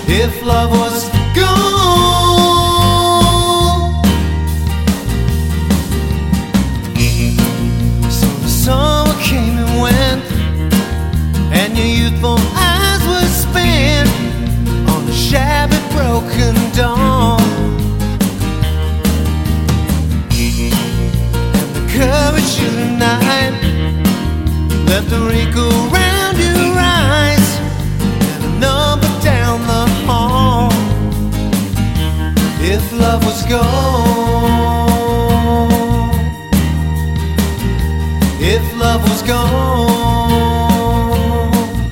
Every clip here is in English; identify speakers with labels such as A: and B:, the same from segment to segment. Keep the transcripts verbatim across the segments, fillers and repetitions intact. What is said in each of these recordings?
A: if love was gone. So the summer came and went, and your youthful eyes were spent on a shabby, broken dawn. And the courage you denied left a wrinkle around your eyes and a number down the hall. If love was gone, if love was gone,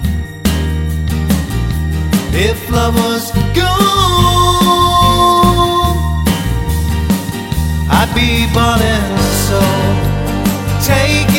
A: if love was gone, I'd be bought and sold. Take